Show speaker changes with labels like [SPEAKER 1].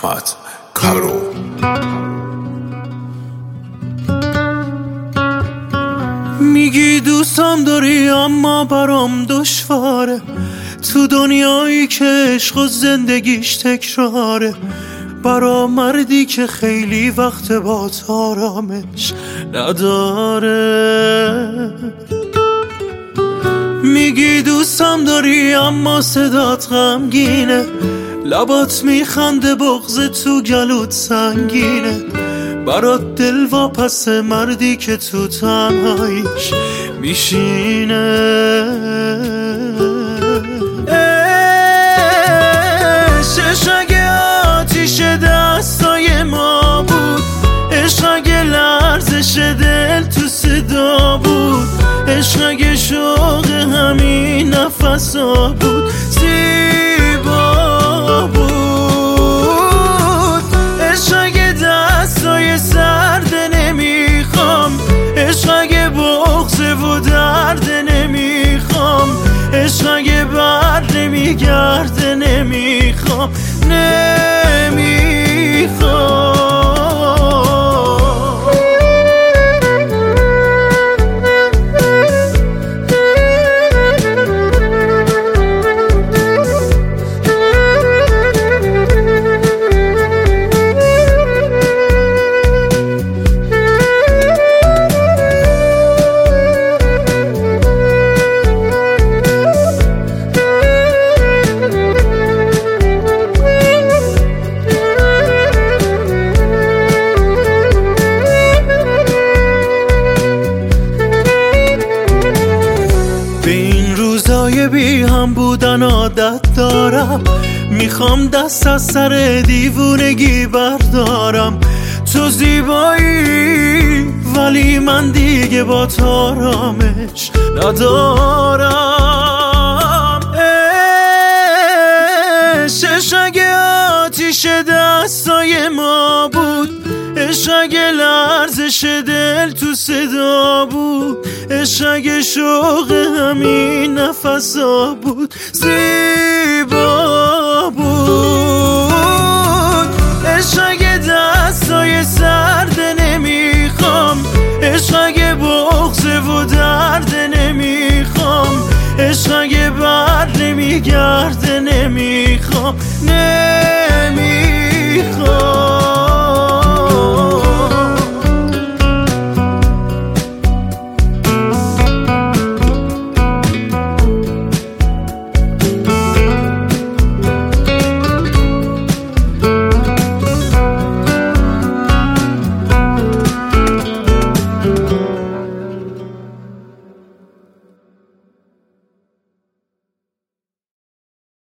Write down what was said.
[SPEAKER 1] احمد کارو.
[SPEAKER 2] میگی دوستم داری اما برام دشواره، تو دنیایی که عشق و زندگیش تکراره، برا مردی که خیلی وقت با آرامش نداره. میگی دوستم داری اما صدات غمگینه، لبات میخنده بغض تو گلوت سنگینه، برات دل واپس مردی که تو تنهاییش میشینه. عشق اگه آتیش دستای ما بود، عشق اگه لرزش دل تو صدا بود، عشق اگه شوق همین نفسا بود، زیبا بود. عشق اگه دستای سرد نمیخوام، عشق اگه بغضه و درد نمیخوام، عشق اگه بر نمیگرده نمیخوام، نمیخوام. بی هم بودن عادت دارم، میخوام دست از سر دیوونگی بردارم. تو زیبایی ولی من دیگه با آرامش ندارم. عشق اگه آتیش دستای ما بود، عشق اگه لرزش دل تو صدا بود، عشق اگه شوق همین نفسا بود، زیبا بود. عشق اگه دستای سرد نمیخوام، عشق اگه بغضه و درد نمیخوام، عشق اگه بر نمیگرده نمیخوام،